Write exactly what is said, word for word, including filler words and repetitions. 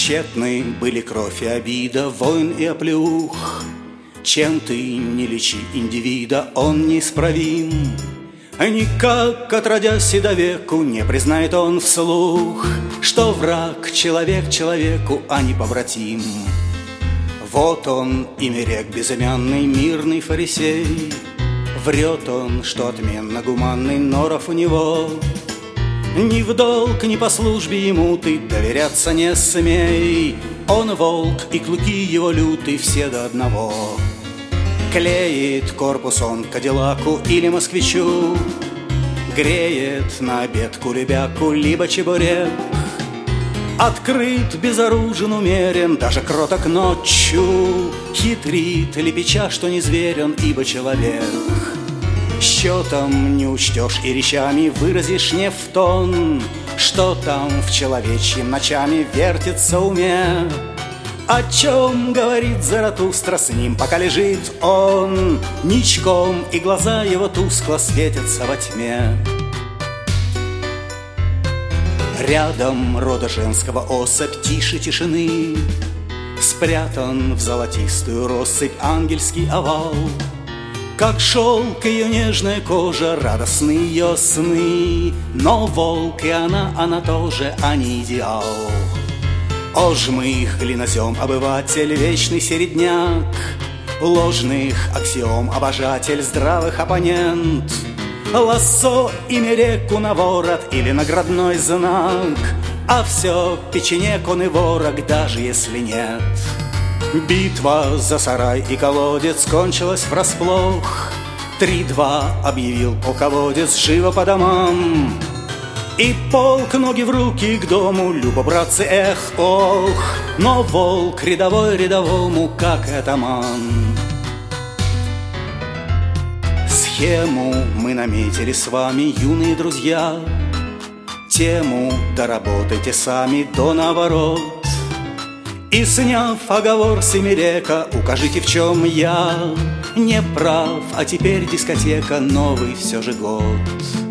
Тщетны были кровь и обида, войн и оплеух. Чем ты не лечи индивида, он неисправим. Никак, отродясь и до веку, не признает он вслух, что враг человек человеку, а не побратим. Вот он, имя рек безымянный, мирный фарисей. Врет он, что отменно гуманный, норов у него. Ни в долг, ни по службе ему ты доверяться не смей. Он волк, и клыки его люты все до одного. Клеит корпус он кадиллаку или москвичу, греет на обед кулебяку, либо чебурек. Открыт, безоружен, умерен, даже кроток ночью. Хитрит, лепеча, что не зверь он, ибо человек. Счетом не учтешь и речами выразишь не в тон, что там в человечьем ночами вертится уме. О чем говорит Заратустра с ним, пока лежит он ничком, и глаза его тускло светятся во тьме. Рядом рода женского особь тише тишины, спрятан в золотистую россыпь ангельский овал. Как шелк ее нежная кожа, радостны ее сны, но волк и она, она тоже, а не идеал. О, жмых, глинозем, обыватель, вечный середняк, ложных аксиом, обожатель, здравых оппонент. Лассо, имя реку на ворот или наградной знак, а все печенек он и ворог, даже если нет. Битва за сарай и колодец кончилась врасплох. Три-два объявил полководец, живо по домам. И полк, ноги в руки к дому, любо, братцы, эх, ох. Но волк рядовой рядовому, как атаман. Схему мы наметили с вами, юные друзья. Тему доработайте сами до наворот. И, сняв оговор семирека, укажите, в чем я не прав. А теперь дискотека, новый все же год.